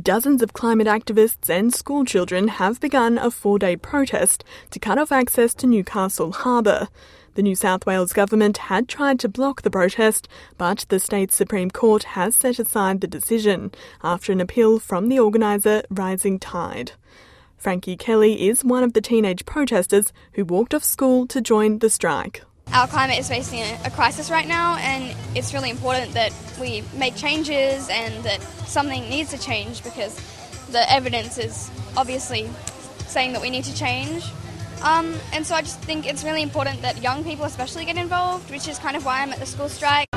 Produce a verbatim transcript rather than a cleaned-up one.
Dozens of climate activists and school children have begun a four-day protest to cut off access to Newcastle Harbour. The New South Wales government had tried to block the protest, but the state's Supreme Court has set aside the decision after an appeal from the organiser, Rising Tide. Frankie Kelly is one of the teenage protesters who walked off school to join the strike. Our climate is facing a crisis right now, and it's really important that we make changes and that something needs to change because the evidence is obviously saying that we need to change. Um, and so I just think it's really important that young people especially get involved, which is kind of why I'm at the school strike.